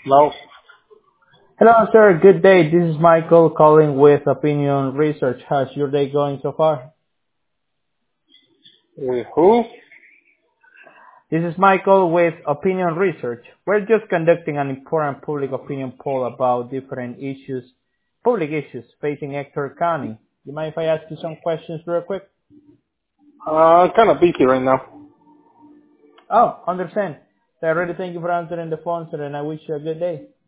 No. Hello, sir. Good day. This is Michael calling with Opinion Research. How's your day going so far? With who? This is Michael with Opinion Research. We're just conducting an important public opinion poll about different issues, public issues facing Hector County. You mind if I ask you some questions real quick? Kind of busy right now. Oh, understand. So I really thank you for answering the phone, sir, and I wish you a good day.